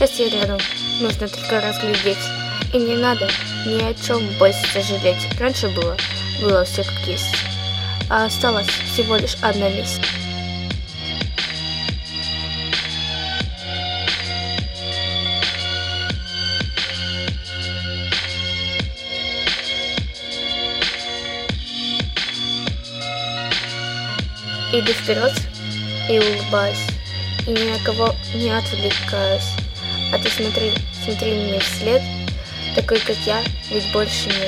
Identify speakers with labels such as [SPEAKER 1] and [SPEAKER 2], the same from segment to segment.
[SPEAKER 1] Сейчас я рядом, нужно только разглядеть. И не надо ни о чем больше сожалеть. Раньше было все как есть. А осталась всего лишь одна месть. Иду вперед и улыбаюсь, и ни на кого не отвлекаюсь. А ты смотри мне вслед, такой как я, ведь больше нет.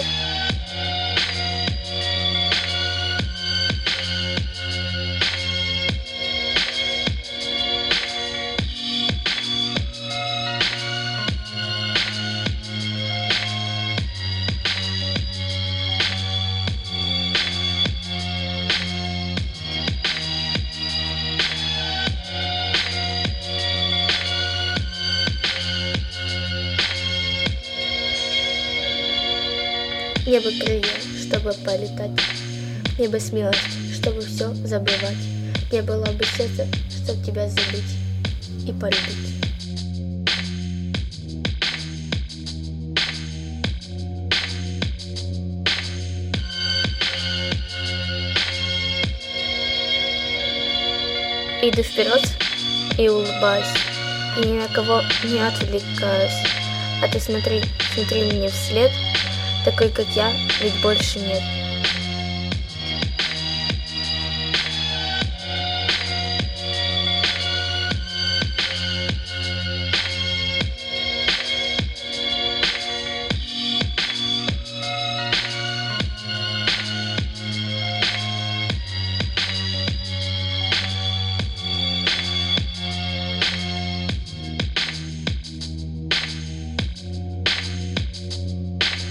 [SPEAKER 1] Мне бы крылья, чтобы полетать, мне бы смелость, чтобы все забывать, мне было бы сердце, чтобы тебя забыть и полюбить. Иду вперед и улыбаюсь, и ни на кого не отвлекаюсь, а ты смотри мне вслед, такой как я, ведь больше нет.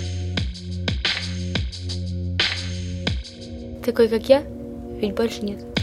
[SPEAKER 1] Такой как я, ведь больше нет.